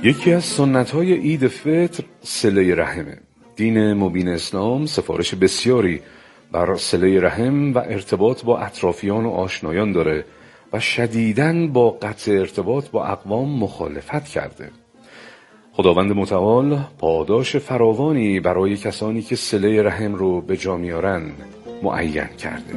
یکی از سنت‌های عید فطر صله رحمه. دین مبین اسلام سفارش بسیاری بر صله رحم و ارتباط با اطرافیان و آشنایان داره و شدیداً با قطع ارتباط با اقوام مخالفت کرده. خداوند متعال پاداش فراوانی برای کسانی که صله رحم رو به جا میارن معین کرده.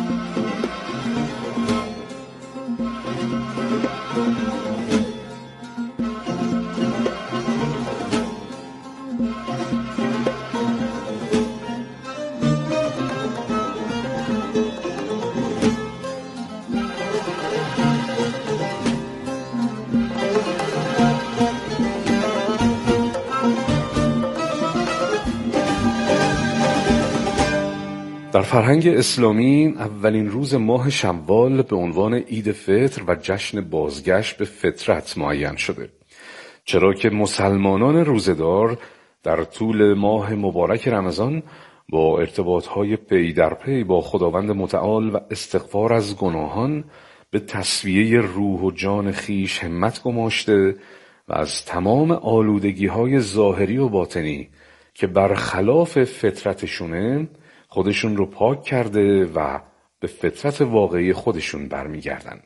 در فرهنگ اسلامی اولین روز ماه شوال به عنوان عید فطر و جشن بازگشت به فطرت معین شده، چرا که مسلمانان روزه‌دار در طول ماه مبارک رمضان با ارتباطهای پی در پی با خداوند متعال و استغفار از گناهان به تسویه روح و جان خیش همت گماشته و از تمام آلودگی‌های ظاهری و باطنی که برخلاف فطرتشونه خودشون رو پاک کرده و به فطرت واقعی خودشون برمیگردن.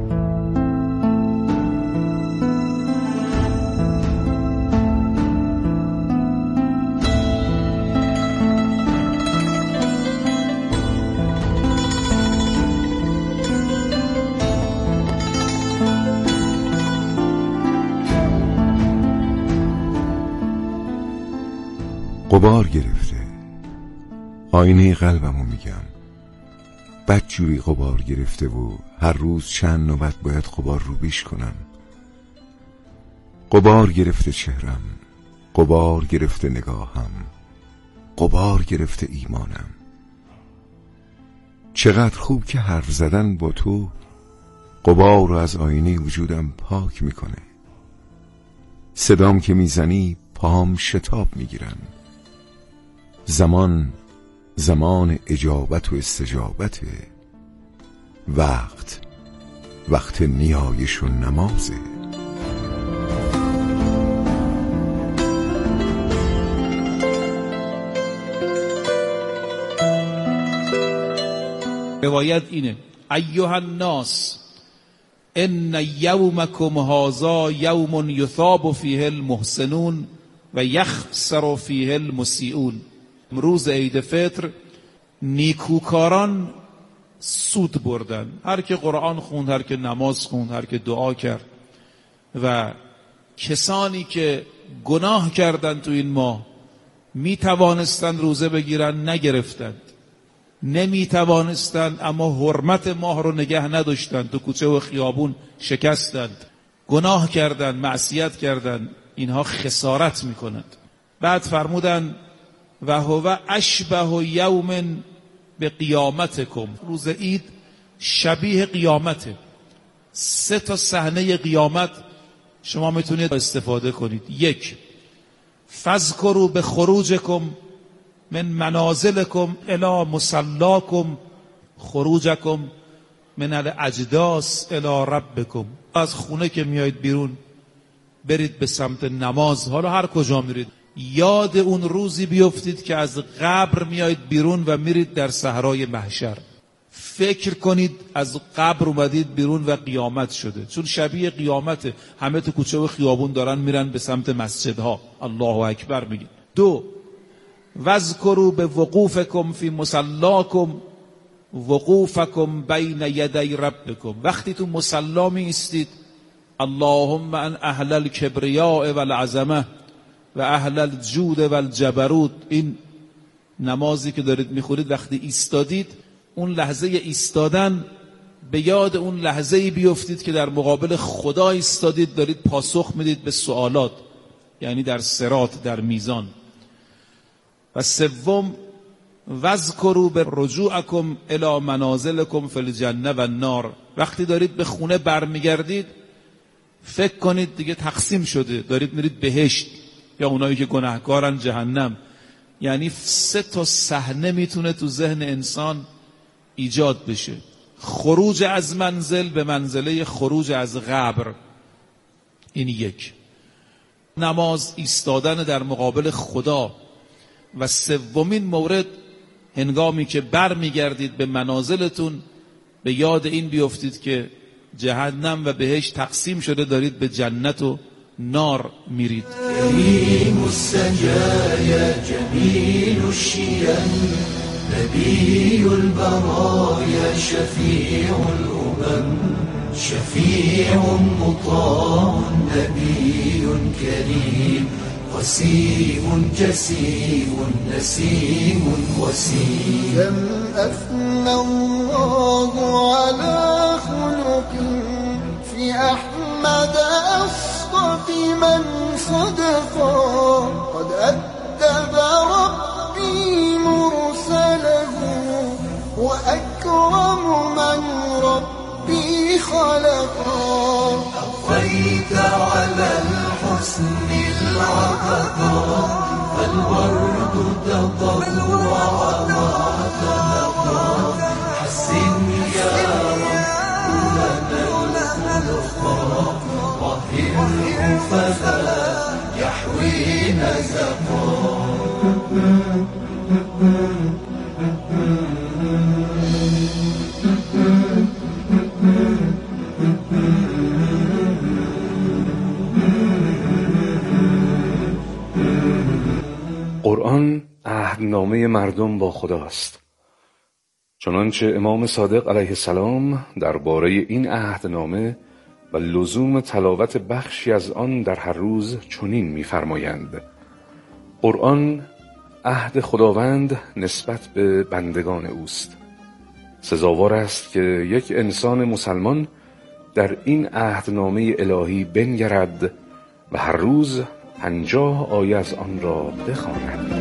غبار گرفته آینه قلبمو میگم، بدجوری غبار گرفته و هر روز چند نوبت باید غبار رو بیش کنم. غبار گرفته چهرم، غبار گرفته نگاهم، غبار گرفته ایمانم. چقدر خوب که حرف زدن با تو غبار رو از آینه وجودم پاک میکنه. صدام که میزنی پاهم شتاب میگیرن. زمان اجابت و استجابته. وقت نیایش و نمازه. روایت اینه: ایها الناس ان یومکم هذا یوم یثاب فیه المحسنون و یخسر فیه المسیئون. روز عید فطر نیکوکاران سود بردن، هر که قرآن خوند، هر که نماز خوند، هر که دعا کرد، و کسانی که گناه کردند تو این ماه می توانستند روزه بگیرن، نگرفتند. نمی توانستند اما حرمت ماه رو نگه نداشتند، تو کوچه و خیابون شکستند. گناه کردند، معصیت کردند، اینها خسارت می کنند. بعد فرمودند و هو اشبه یوم به قیامتکم. روز عید شبیه قیامته. 3 صحنه قیامت شما میتونید استفاده کنید. 1. فذکروا به خروجکم من منازلکم الی مصلاکم خروجکم من الاجداث الی ربکم. از خونه که میایید بیرون برید به سمت نماز. حالا هر کجا میرید یاد اون روزی بیفتید که از قبر میایید بیرون و میرید در صحرای محشر. فکر کنید از قبر اومدید بیرون و قیامت شده، چون شبیه قیامته. همه تو کوچه و خیابون دارن میرن به سمت مسجدها، الله اکبر میگید. 2. واذکروا بوقوفکم فی مصلاکم وقوفکم بین یدی ربکم. وقتی تو مصلا می ایستید اللهم ان اهل الکبریاء والعظمه و اهل الجود والجبروت. این نمازی که دارید میخورید وقتی ایستادید، اون لحظه ایستادن به یاد اون لحظه‌ای بیفتید که در مقابل خدا ایستادید، دارید پاسخ میدید به سوالات، یعنی در صراط، در میزان. و 3. واذکروا برجوعکم الی منازلکم فی الجنه و النار. وقتی دارید به خونه برمیگردید فکر کنید دیگه تقسیم شده، دارید میرید بهشت یا اونایی که گناهکارن جهنم. یعنی 3 صحنه میتونه تو ذهن انسان ایجاد بشه. خروج از منزل به منزله خروج از قبر، این 1. نماز ایستادن در مقابل خدا. و سومین مورد، هنگامی که بر میگردید به منازلتون به یاد این بیفتید که جهنم و بهشت تقسیم شده، دارید به جنت و نار میرید. کریم السجایا جمیل الشیم نبی البرایا شفیع الامم شفیع مطاع نبی کریم قسیم جسیم نسیم وسیم. كم أثنى الله على خلق في أحمد أصطف من صدقا قد أدب ربي مرسله وأكرم من ربي خلقا. أطيت على الحسن العطاء فالورد تضوع ما تلقى. حسن يا رب لنا الخلق طهره فلا يحوي نزقا. قرآن عهدنامه مردم با خداست. چنانچه امام صادق علیه السلام درباره این عهدنامه و لزوم تلاوت بخشی از آن در هر روز چنین می‌فرمایند: قرآن عهد خداوند نسبت به بندگان اوست. سزاوار است که یک انسان مسلمان در این عهدنامه الهی بنگرد و هر روز 50 آیه از آن را بخواند.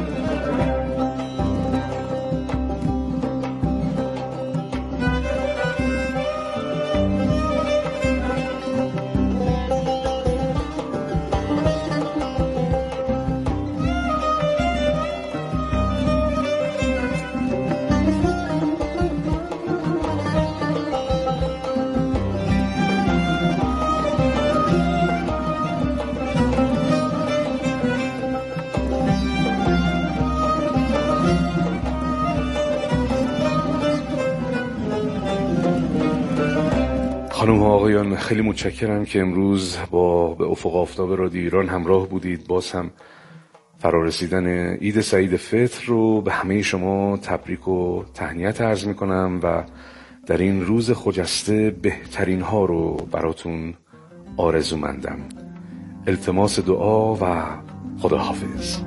خانم ها آقایان، خیلی متشکرم که امروز با به افق آفتاب رادیو ایران همراه بودید. باز هم فرارسیدن عید سعید فطر رو به همه شما تبریک و تهنیت عرض میکنم و در این روز خجسته بهترین ها رو براتون آرزومندم. التماس دعا و خداحافظ.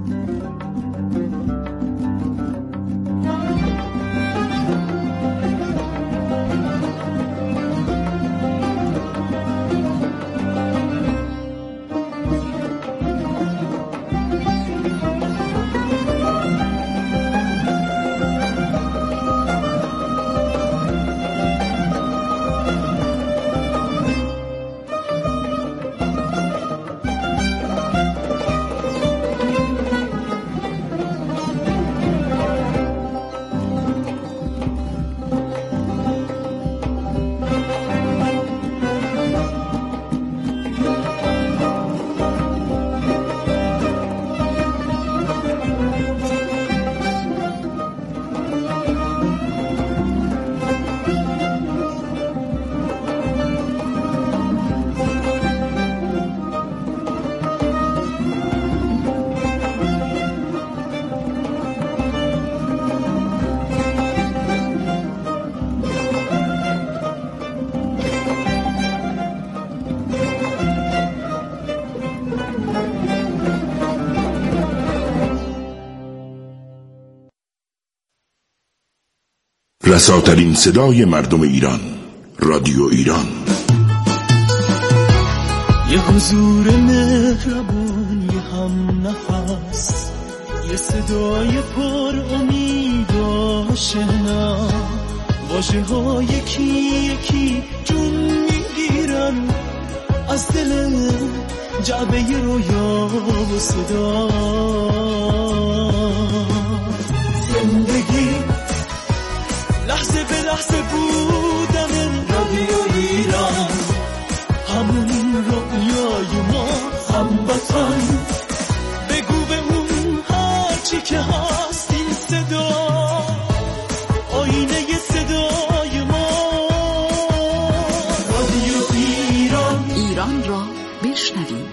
رساترین صدای مردم ایران، رادیو ایران. یه حضور مهربان، یه هم نفس، یه صدای پر امید و آشنا، واژه ها یکی یکی جون میگیرن از دل جعبه رویا و صدا. زندگی لحظه به لحظه بودن رادیو ایران، همون رویای ما. هموطن، بگو به اون هرچی که هست این صدا آینه صدای ما. رادیو ایران، ایران را بشنویم.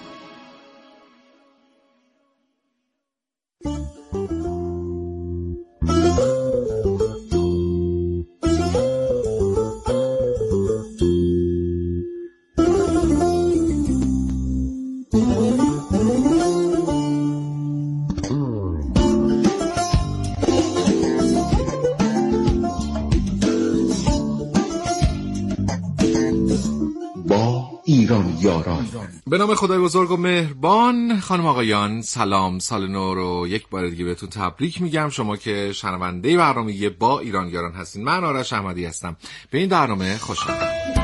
به نام خدای بزرگ و مهربان. خانم آقایان سلام، سال نو رو یک بار دیگه بهتون تبریک میگم. شما که شنونده برنامه با ایرانیاران هستین. من آرش احمدی هستم. به این برنامه خوش آمدید.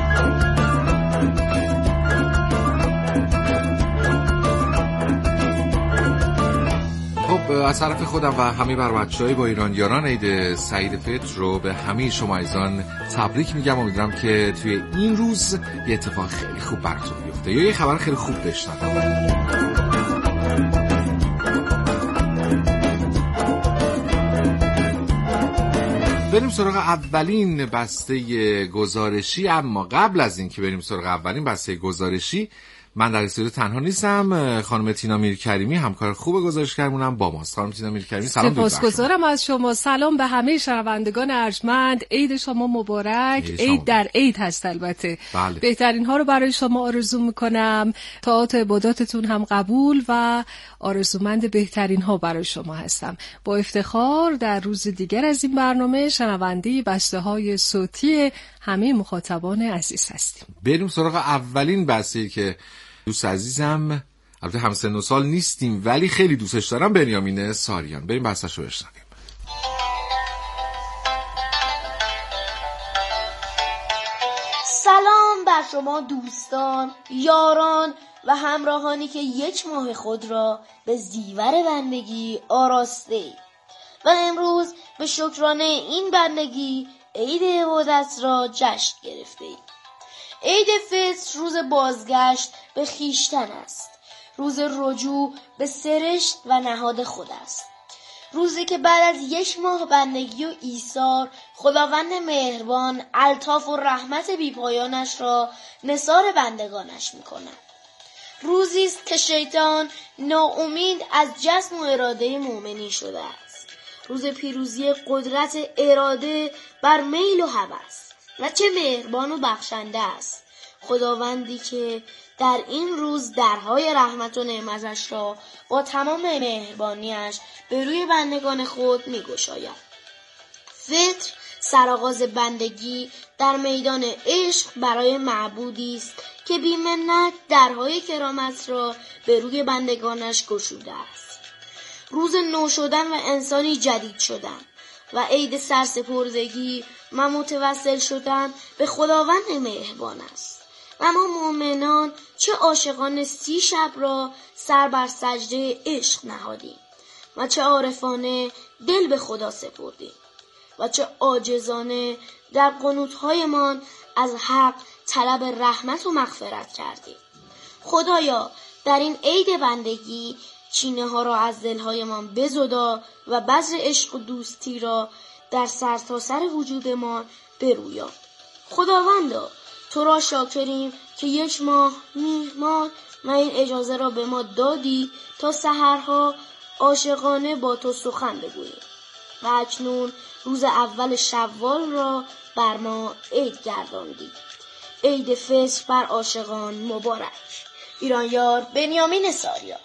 از طرف خودم و همه بر بچه‌های با ایرانیاران عید سعید فطر رو به همه شما عزیزان تبریک میگم. امیدوارم که توی این روز یه اتفاق خیلی خوب براتون بیفته یا یه خبر خیلی خوب بشنوید. بریم سراغ اولین بسته گزارشی. اما قبل از این که بریم سراغ اولین بسته گزارشی، من در استودیو تنها نیستم. خانم تینا میرکریمی همکار خوب گزارشگرمونم با ماست. خانم تینا میرکریمی سلام. سپاسگزارم از شما. سلام به همه شنوندگان ارجمند. عید شما مبارک. عید در عید هست البته. بله. بهترین ها رو برای شما آرزو میکنم. طاعات و عباداتتون هم قبول و آرزومند بهترین ها برای شما هستم. با افتخار در روز دیگر از این برنامه شنونده بسته های صوتی همه مخاطبان عزیز هستیم. بریم سراغ اولین بسته که دوست عزیزم، البته هم سن و سال نیستیم ولی خیلی دوستش دارم، بنیامین ساریان. بریم بحثشو بشنویم. سلام بر شما دوستان، یاران و همراهانی که یک ماه خود را به زیور بندگی آراسته اید و امروز به شکرانه این بندگی عید عبادت را جشن گرفته اید. عید فطر روز بازگشت به خویشتن است، روز رجوع به سرشت و نهاد خود است، روزی که بعد از یک ماه بندگی و ایثار خداوند مهربان الطاف و رحمت بی‌پایانش را نثار بندگانش می‌کند. روزی است که شیطان ناامید از جسم و اراده مؤمنین شده است، روز پیروزی قدرت اراده بر میل و هوس. و چه مهربان و بخشنده است خداوندی که در این روز درهای رحمت و نعمتش را با تمام مهربانیش به روی بندگان خود می‌گشاید. فطر سرآغاز بندگی در میدان عشق برای معبودی است که بی منت درهای کرامت را به روی بندگانش گشوده است. روز نو شدن و انسانی جدید شدن و عید سرسپردگی و متوسل شدن به خداوند مهربان است. و ما مؤمنان چه عاشقان 30 شب را سر بر سجده عشق نهادیم و چه عارفانه دل به خدا سپردیم و چه عاجزانه در قنوت‌هایمان از حق طلب رحمت و مغفرت کردیم. خدایا در این عید بندگی چینه ها را از دلهایمان بزدا و بذر عشق و دوستی را در سرتاسر وجودمان برویا. خداوندا تو را شاکریم که یک ماه میهمان و این اجازه را به ما دادی تا سحرها عاشقانه با تو سخن بگوییم و اکنون روز اول شوال را بر ما عید گرداندی. عید فطر بر عاشقان مبارک. ایرانیار بنیامین ساریان.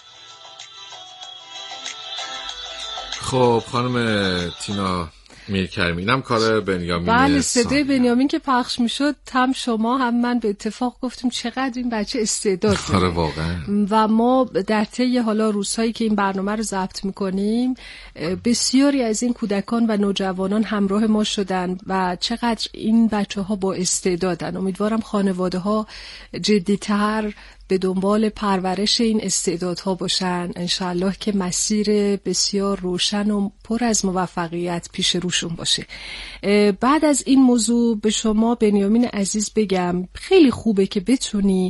خب خانم تینا میرکریمی، اینم کار بنیامین. بله، صدای بنیامین که پخش میشد هم شما هم من به اتفاق گفتیم چقدر این بچه استعداد داره. آره واقعا. و ما در طی حالا روزهایی که این برنامه رو ضبط میکنیم بسیاری از این کودکان و نوجوانان همراه ما شدن و چقدر این بچه ها با استعدادن. امیدوارم خانواده ها جدیتر به دنبال پرورش این استعدادها باشن، انشالله که مسیر بسیار روشن و پر از موفقیت پیش روشون باشه. بعد از این موضوع به شما بنیامین عزیز بگم خیلی خوبه که بتونی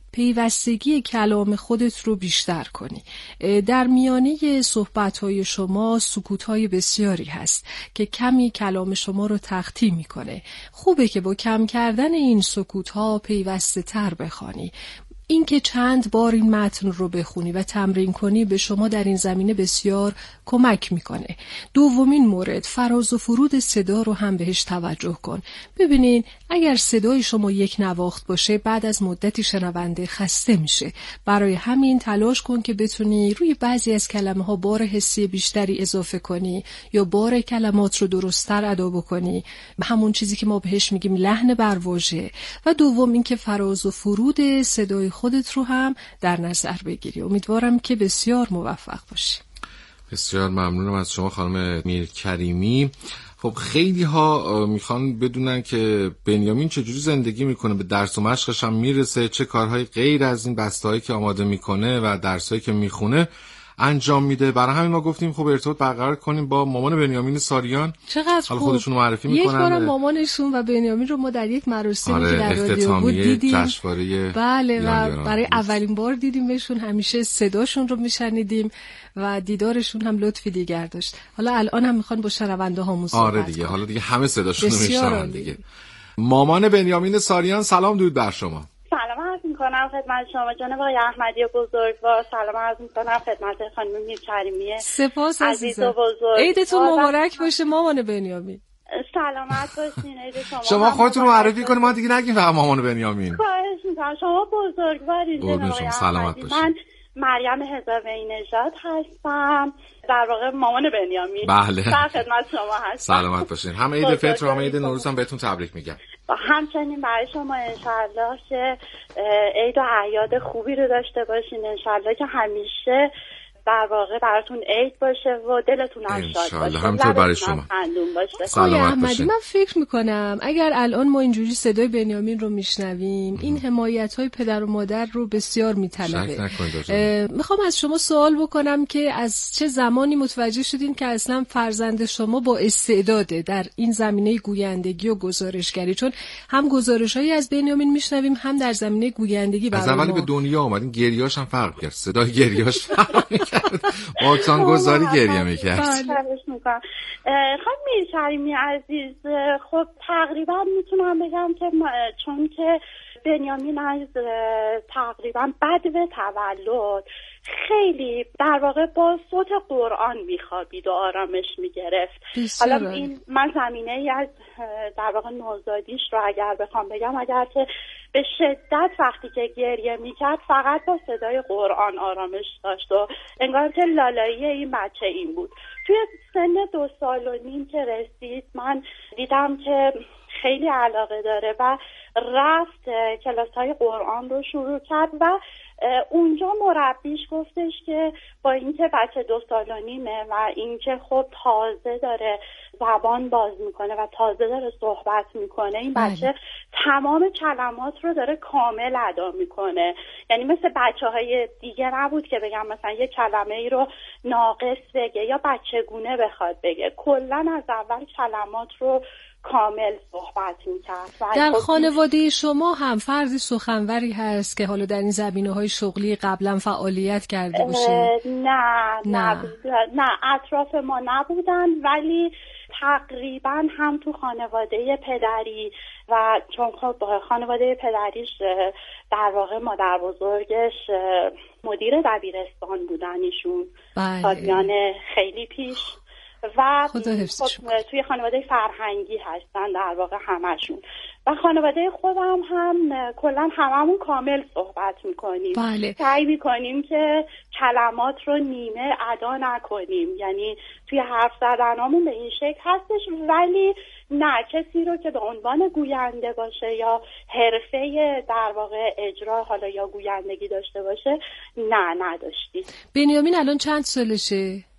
پیوستگی کلام خودت رو بیشتر کنی. در میانه صحبت‌های شما سکوت‌های بسیاری هست که کمی کلام شما رو تخطی می‌کنه. خوبه که با کم کردن این سکوت‌ها پیوسته تر بخوانی. این که چند بار این متن رو بخونی و تمرین کنی به شما در این زمینه بسیار کمک میکنه. دومین مورد، فراز و فرود صدا رو هم بهش توجه کن. ببینین اگر صدای شما یک نواخت باشه بعد از مدتی شنونده خسته میشه. برای همین تلاش کن که بتونی روی بعضی از کلمه ها بار حسی بیشتری اضافه کنی یا بار کلمات رو درست‌تر ادا بکنی، همون چیزی که ما بهش میگیم لحن بر واژه. و دوم اینکه فراز و فرود صدای خودت رو هم در نظر بگیری. امیدوارم که بسیار موفق باشی. بسیار ممنونم از شما خانم میرکریمی. خب خیلی ها میخوان بدونن که بنیامین چجوری زندگی میکنه، به درس و مشقش هم میرسه، چه کارهای غیر از این بسته‌هایی که آماده میکنه و درسایی که میخونه انجام میده. برای همین ما گفتیم خب ارتباط برقرار کنیم با مامان بنیامین ساریان. چقدر خوب. خودشون معرفی میکنن. یک بار مامانشون و بنیامین رو ما در یک مراسمی که در رادیو بود دیدیم. بله و برای اولین بار دیدیمشون. همیشه صداشون رو میشنیدیم و دیدارشون هم لطفی دیگر داشت. حالا الان هم میخوان با شنونده هامون صحبت کنن. دیگه حالا دیگه همه صداشون رو میشنون دیگه. مامان بنیامین ساریان سلام درود بر شما. سلام عرض میکنم خدمت شما جناب آقای احمدی بزرگوار. سلام عرض میکنم خدمت خانم میرکریمی. سپاس عزیزم. عیدتون مبارک باشه مامان بنیامین. سلامت باشین. عید شما خودتون رو معرفی کنید ما دیگه نگیم فقط مامان بنیامین. خواهش میکنم. شما بزرگوارین جناب آقای سلامت باشین. من مریم هزاروی نژاد هستم، در واقع مامان بنیامین. بله. در خدمت شما هستم. سلامت باشین. هم عید فطر و هم عید نوروز هم بهتون تبریک میگم. همچنین برای شما انشالله که عید و اعیاد خوبی رو داشته باشین. انشالله که همیشه در واقع براتون عید باشه و دلتون هم شاد باشه. همینطور برای شما. سلامت باشین. من فکر میکنم اگر الان ما اینجوری صدای بنیامین رو میشنویم این حمایت‌های پدر و مادر رو بسیار میطلبه. میخوام از شما سوال بکنم که از چه زمانی متوجه شدین که اصلا فرزند شما با استعداده در این زمینه گویندگی و گزارشگری؟ چون هم گزارش‌هایی از بنیامین میشنویم هم در زمینه گویندگی برای از اولی به دنیا اومدین گریه‌اش هم فرق کرد. صدای گریه‌اش فرق می‌کرد. واکسان گذاری گریه میکرد. خب میرکریمی عزیز، خب تقریبا میتونم بگم که چون که بنیامین از تقریبا بدو تولد خیلی در واقع با صوت قرآن میخوابید و آرامش میگرفت. حالا این من زمینه ای از در واقع نوزادیش رو اگر بخوام بگم، اگر که به شدت وقتی که گریه میکرد فقط با صدای قرآن آرامش داشت و انگار که لالایی این بچه این بود. توی سن 2 سال و نیم که رسید من دیدم که خیلی علاقه داره و رفت کلاس‌های قرآن رو شروع کرد و اونجا مربیش گفتش که با اینکه بچه 2 سال و نیمه و اینکه خب تازه داره زبان باز میکنه و تازه داره صحبت میکنه، این بچه تمام کلمات رو داره کامل ادا میکنه. یعنی مثل بچه‌های دیگه نبود که بگم مثلا یه کلمه ای رو ناقص بگه یا بچگونه بخواد بگه، کلا از اول کلمات رو کامل صحبت میکرد. در خانواده شما هم فردی سخنوری هست که حالا در این زمینه‌های شغلی قبلا فعالیت کرده باشه؟ نه اطراف ما نبودن، ولی تقریبا هم تو خانواده پدری و چون خب خانواده پدریش در واقع مادر بزرگش مدیر دبیرستان بودن ایشون سالیان خیلی پیش و توی خانواده فرهنگی هستن در واقع همشون و خانواده خودم هم کلا هممون کامل صحبت میکنیم. سعی میکنیم که کلمات رو نیمه ادا نکنیم، یعنی توی حرف زدنامون به این شکل هستش، ولی نه کسی رو که به عنوان گوینده باشه یا حرفه در واقع اجرا حالا یا گویندگی داشته باشه نه نداشتیم. بنیامین الان چند سالشه؟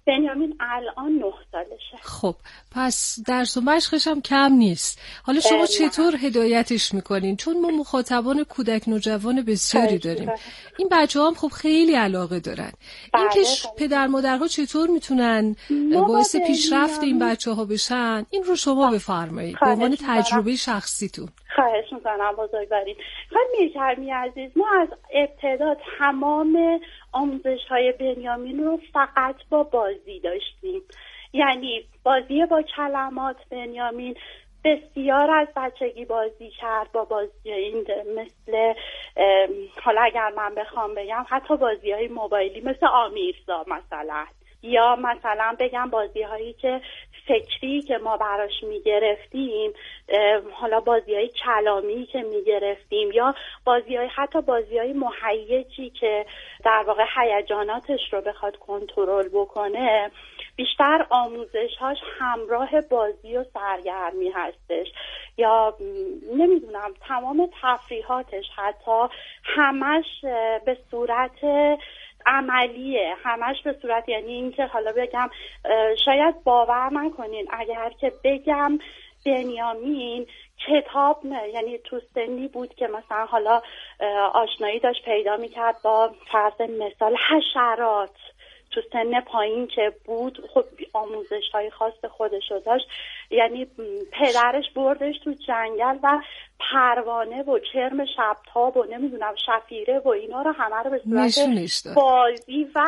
بنیامین الان 9 سالشه. خب پس درس و مشقش هم کم نیست. حالا شما چطور هدایتش میکنین؟ چون ما مخاطبان کودک نوجوان بسیاری داریم. این بچه‌ها هم خب خیلی علاقه دارن. اینکه پدر مادرها چطور میتونن باعث پیشرفت این بچه‌ها بشن، این رو شما بفرمایید به عنوان تجربه شخصیتون. خواهش میکنم بزرگوارین. خانم میرکرمی عزیز، ما از ابتدا تمام آموزش‌های بنیامین رو فقط با بازی داشتیم. یعنی بازی با کلمات. بنیامین بسیار از بچگی بازی کرد با بازی این مثل حالا اگر من بخوام بگم حتی بازی‌های موبایلی مثل آمیرزا مثلا، یا مثلا بگم بازی‌هایی که فکری که ما براش میگرفتیم، حالا بازی‌های کلامی که میگرفتیم، یا بازی‌های حتی بازی‌های مهیجی که در واقع هیجاناتش رو بخواد کنترل بکنه، بیشتر آموزش‌هاش همراه بازی و سرگرمی هستش. یا نمیدونم تمام تفریحاتش حتی همش به صورت عملیه، همش به صورت، یعنی اینکه حالا بگم شاید باور نکنین اگر که بگم بنیامین کتاب یعنی تو سنی بود که مثلا حالا آشنایی داشت پیدا میکرد با فرض مثال حشرات، تو سن پایین که بود خب آموزش های خاص خودشو داشت. یعنی پدرش بردش تو جنگل و پروانه و کرم شبتاب و نمیدونم شفیره و اینا رو همه رو به صورت بازی و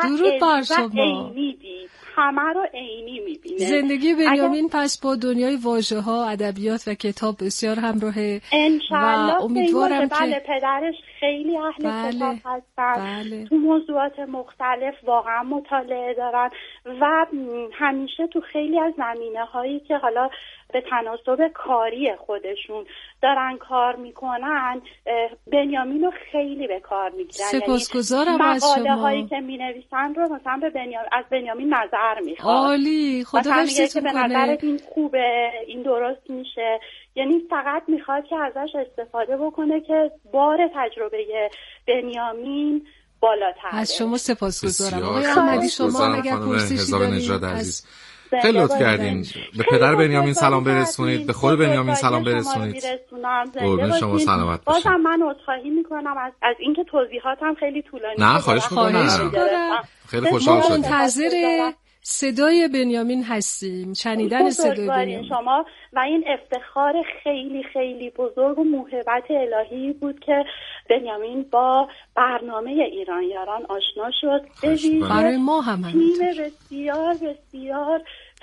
عینی دید. همه رو عینی میبینه. زندگی بنیامین پس با دنیای واژه ها، ادبیات و کتاب بسیار همراهه و امیدوارم که بله پدرش خیلی اهل کتاب هستن. تو موضوعات مختلف واقعا مطالعه دارن و همیشه تو خیلی از زمینه هایی که حالا به تناسب کاری خودشون دارن کار میکنن بنیامین رو خیلی به کار میگیرن. سپاسگزارم از شما. مقاله هایی که مینویسن رو مثلا از بنیامین نظر میخواد. عالی، خدا حفظتون کنه. به نظرت این خوبه، این درست میشه. یعنی فقط میخواد که ازش استفاده بکنه که بار تجربه بنیامین بالاتر. از شما سپاسگزارم. آقای احمدی شما اگر پرسشی دارید خیلی لطف کردین. به پدر بنیامین سلام برسونید، به خود بنیامین سلام برسونید. قربون شما سلامت باشید. بازم من عذرخواهی میکنم از اینکه توضیحاتم خیلی طولانی شد. نه خواهش میکنم. خیلی خوشحال شدم. منتظر صدای بنیامین هستیم، شنیدن صدای بنیامین شما و این افتخار خیلی خیلی بزرگ و موهبت الهی بود که بنیامین با برنامه ایران یاران آشنا شد. برای ما هم تیم بسیار بسیار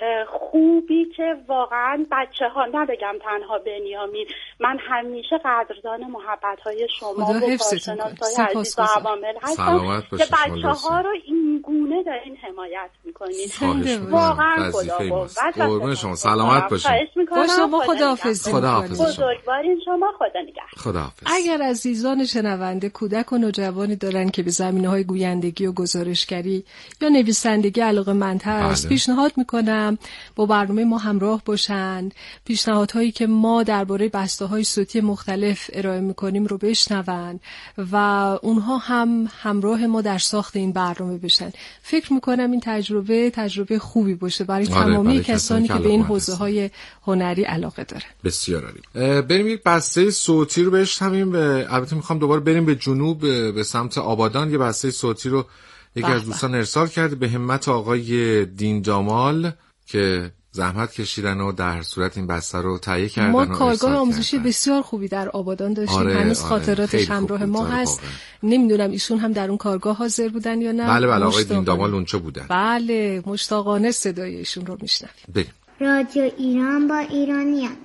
خوبی که واقعا بچه ها، نبگم تنها بنیامین، من همیشه قدردان محبت های شما و کارشناسای عزیز و عوامل هستم که بچه ها رو این گونه دارین حمایت میکنین. واقعا قربون شما سلامت باشین. با شما خداحافظی. بزرگوارین شما. خدا نگهدار. خداحافظ. اگر عزیزان شنونده کودک و نوجوانی دارن که به زمینه‌های گویندگی و گزارشگری یا نویسندگی علاقه‌مند هست، پیشنهاد میکنم با برنامه ما همراه باشن، پیشنهادهایی که ما درباره بسته‌های صوتی مختلف ارائه میکنیم رو بشنون و اونها هم همراه ما در ساخت این برنامه بشن. فکر میکنم این تجربه خوبی باشه برای تمامی کسانی که به این حوزه‌های هنری علاقه دارن. بسیار عالی. بریم یک بسته صوتی رو بشنویم. البته میخوام دوباره بریم به جنوب، به سمت آبادان. یه بسته صوتی رو یکی از دوستان ارسال کرده به همت آقای دین جمال که زحمت کشیدن و در صورت این بسته رو تهیه کردن. ما کارگاه آموزشی بسیار خوبی در آبادان داشتیم. هنوز خاطراتش همراه ما هست. نمیدونم ایشون هم در اون کارگاه حاضر بودن یا نه. بله آقای دین جمال اونجا بودن. بله، مشتاقانه صدای ایشون رو میشنویم. بریم. رادیو ایران با ایرانیان.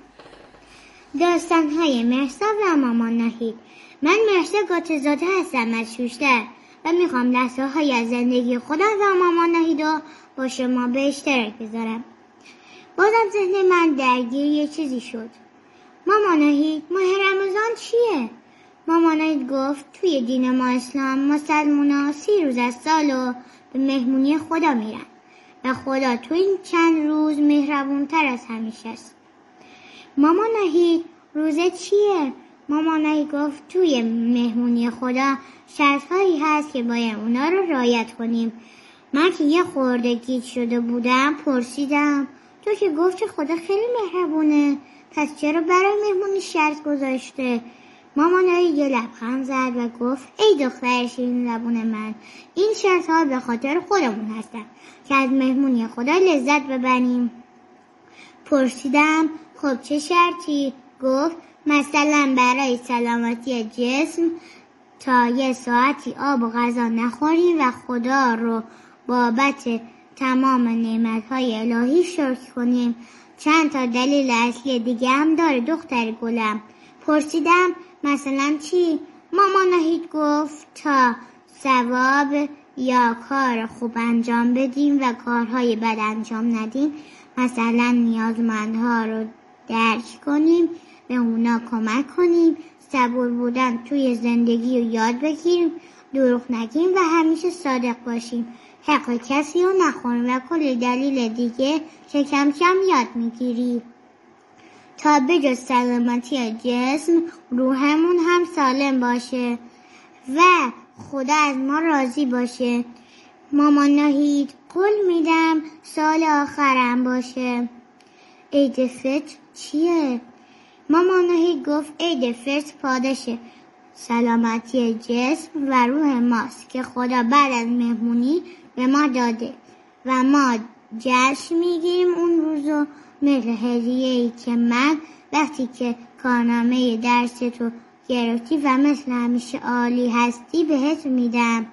داستان‌های مرسا و مامان نهید. من مرسا قاطزاده هستم از شوشتر و میخوام لحظه‌های از زندگی خودم و مامان نهید رو با شما به اشتراک بذارم. بازم ذهن من درگیر یه چیزی شد. مامان نهید، ماه رمضان چیه؟ مامان نهید گفت توی دین ما اسلام مسلمونا 30 روز از سالو به مهمونی خدا میرن و خدا تو این چند روز مهربونتر از همیشه است. مامان نهید، روزه چیه؟ مامان نهید گفت توی مهمونی خدا شرط‌هایی هست که باید اونا رو رعایت کنیم. من که یه خورده گیج شده بودم پرسیدم تو که گفتی خدا خیلی مهربونه، پس چرا برای مهمونی شرط گذاشته؟ مامان یه لبخند زد و گفت ای دختر شیرین زبون من، این شرط ها به خاطر خودمون هستن که از مهمونی خدا لذت ببریم. پرسیدم خب چه شرطی؟ گفت مثلا برای سلامتی جسم تا یه ساعتی آب و غذا نخوریم و خدا رو بابت تمام نعمت‌های الهی شکر کنیم. چند تا دلیل اصلی دیگه هم داره دختر گلم. پرسیدم مثلا چی؟ مامان نهید گفت تا ثواب یا کار خوب انجام بدیم و کارهای بد انجام ندیم، مثلا نیازمندها رو درک کنیم، به اونا کمک کنیم، صبور بودن توی زندگی رو یاد بگیریم، دروغ نگیم و همیشه صادق باشیم، حق کسی رو نخوریم و کلی دلیل دیگه که کم کم یاد میگیریم تا بجز سلامتی جسم روحمون هم سالم باشه و خدا از ما راضی باشه. مامان ناهید قول میدم سال آخرم باشه. عید فطر چیه؟ مامان ناهید گفت عید فطر پاداشه سلامتی جسم و روح ماست که خدا بعد از مهمونی به ما داده و ما جشن میگیریم اون روزو، مثل هدیه‌ای که من وقتی که کارنامه درستو گرفتی و مثل همیشه عالی هستی بهت میدم.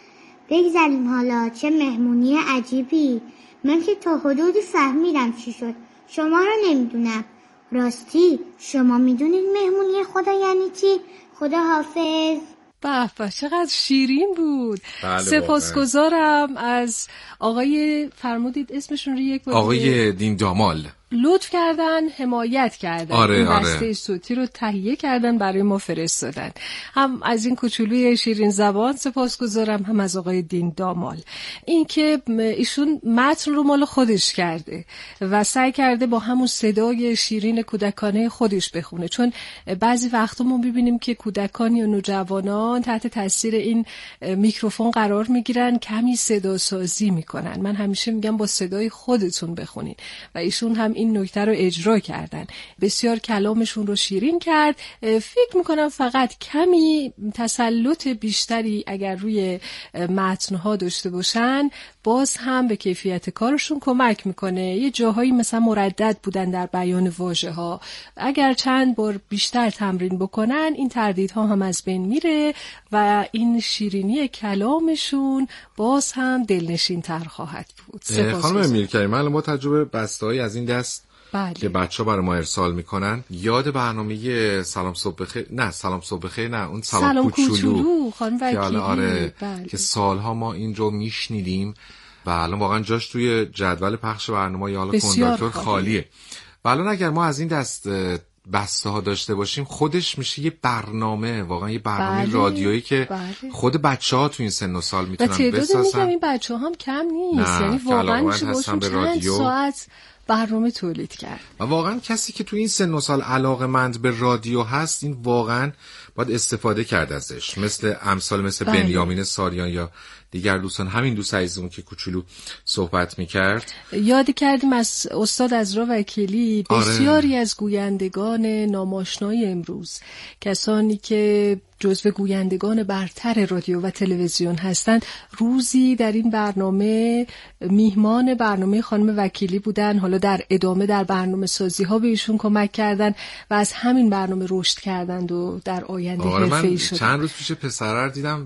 بگذاریم حالا چه مهمونی عجیبی. من که تا حدودی فهمیدم چی شد، شما رو نمیدونم. راستی شما میدونید مهمونی خدا یعنی چی؟ خدا حافظ. به به چقدر شیرین بود. بله سپاسگزارم از آقای فرمودید اسمشون رو یک بار آقای دین دامال لطف کردن، حمایت کردن، این بسته صوتی رو تهیه کردن برای ما فرستادن. هم از این کوچولوی شیرین زبان سپاسگزارم، هم از آقای دین دامال. این که ایشون متن رو مال خودش کرده و سعی کرده با همون صدای شیرین کودکانه خودش بخونه، چون بعضی وقتا ما ببینیم که کودکان یا نوجوانان تحت تاثیر این میکروفون قرار میگیرن، کمی صدا سازی میکنن. من همیشه میگم با صدای خودتون بخونین و ایشون هم این نکته رو اجرا کردن. بسیار کلامشون رو شیرین کرد. فکر میکنم فقط کمی تسلط بیشتری اگر روی متنها داشته باشن باز هم به کیفیت کارشون کمک میکنه. یه جاهایی مثلا مردد بودن در بیان واژه ها، اگر چند بار بیشتر تمرین بکنن این تردیدها هم از بین میره و این شیرینی کلامشون باز هم دلنشین تر خواهد بود. خانم میرکریم، الان با تجربه بسته‌ای از این دست بله. که بچه‌ها برای ما ارسال میکنن، یاد برنامه سلام صبح بخیر، نه سلام صبح بخیر، نه اون سلام کوچولو خانم وکیلی، آره بله. که سالها ما این رو میشنیدیم و الان واقعا جاش توی جدول پخش برنامه یا کنداکتور خالیه. و الان اگر ما از این دست بسته ها داشته باشیم خودش میشه یه برنامه، واقعا یه برنامه بله. رادیویی که بله. خود بچه‌ها تو این سن و سال میتونن بسازن. و تعداد بسازن. این بچه‌ها هم کم نیست، یعنی واقعا میشه باشون چند ساعت برنامه تولید کرد. و واقعا کسی که تو این سن و سال علاقه‌مند به رادیو هست این واقعا باید استفاده کرد ازش، مثل امثال مثل بله. بنیامین ساریان یا دیگر دوستان، همین دوست عزیزمون که کوچولو صحبت میکرد. یادی کردیم از استاد عزرا وکیلی، بسیاری از گویندگان ناماشنای امروز، کسانی که جزو گویندگان برتر رادیو و تلویزیون هستند، روزی در این برنامه میهمان برنامه خانم وکیلی بودن. حالا در ادامه در برنامه سازی ها به ایشون کمک کردن و از همین برنامه رشد کردند و در آینده حرفه‌ای شدن. چند روز پیش پسرر دیدم،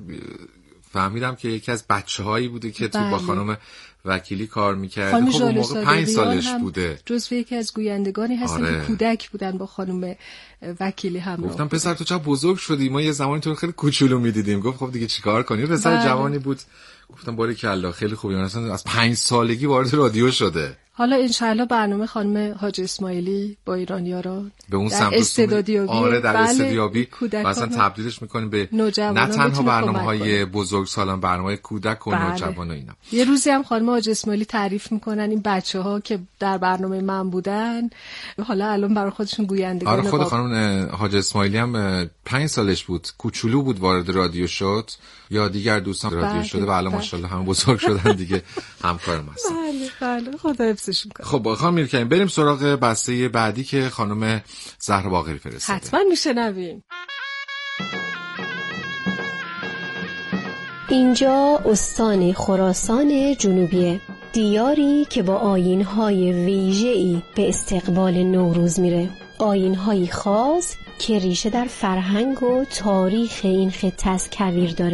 فهمیدم که یکی از بچه‌هایی بوده که بله. تو با خانم وکیلی کار میکرد. خب اون موقع 5 سالش بوده. جزو یکی از گویندگانی هستن که کودک بودن با خانم وکیلی همراه. گفتم پسر تو چقدر بزرگ شدی، ما یه زمانی تو خیلی کوچولو میدیدیم. گفت خب دیگه چیکار کنیم؟ پسر بله. جوانی بود. گفتم باریکلا خیلی خوبی، مثلا از 5 سالگی وارد رادیو شده. حالا انشاءالله برنامه خانم حاج اسماعیلی با ایرانیاران به اون در سمت استعدادیابی، آره در استعدادیابی کودکان مثلا تبدیلش میکنیم به نوجوانان، نه تنها برنامه‌های کنه. بزرگسالان، برنامه‌های کودک و نوجوان و اینا. یه روزی هم خانم حاج اسماعیلی تعریف میکنن این بچه‌ها که در برنامه من بودن حالا الان برای خودشون گویندگان. آره خود خانم حاج اسماعیلی هم 5 سالش بود، کوچولو بود وارد رادیو شد، یا دیگر دوستان رادیو شده و الان ماشاءالله هم بزرگ شدن دیگه، همکارم هستن. بله خدا حفظشون کنه. خب خانم میرکریم بریم سراغ بسته بعدی که خانم زهرا باقری فرستاده. حتما میشنویم. اینجا استان خراسان جنوبیه، دیاری که با آیین‌های ویژه‌ای به استقبال نوروز میره. آیین‌هایی خاص که ریشه در فرهنگ و تاریخ این خطه از کویر داره.